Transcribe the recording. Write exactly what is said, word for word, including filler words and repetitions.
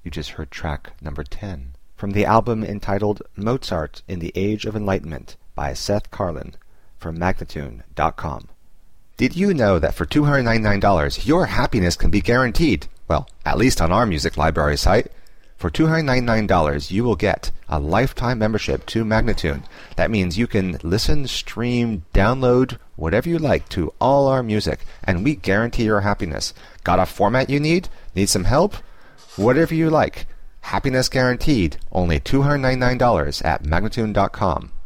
You just heard track number ten from the album entitled Mozart in the Age of Enlightenment by Seth Karlin from Magnatune dot com. Did you know that for two hundred ninety-nine dollars your happiness can be guaranteed? Well, at least on our music library site. For two hundred ninety-nine dollars you will get a lifetime membership to Magnatune. That means you can listen, stream, download, whatever you like to all our music, and we guarantee your happiness. Got a format you need? Need some help? Whatever you like. Happiness guaranteed. Only two hundred ninety-nine dollars at Magnatune dot com.